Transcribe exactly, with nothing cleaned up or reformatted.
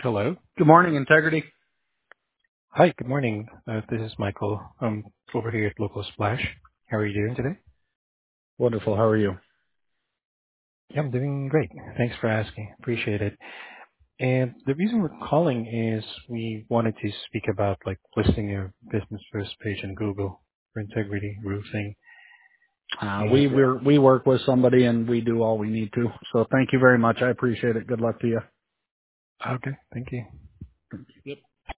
Hello. Good morning, Integrity. Hi, good morning. Uh, this is Michael. I'm over here at Local Splash. How are you doing today? Wonderful. How are you? Yeah, I'm doing great. Thanks for asking. Appreciate it. And the reason we're calling is we wanted to speak about like listing your business first page in Google for Integrity Roofing. Uh, And we we're, we work with somebody and we do all we need to. So thank you very much. I appreciate it. Good luck to you. okay, thank you. Yep.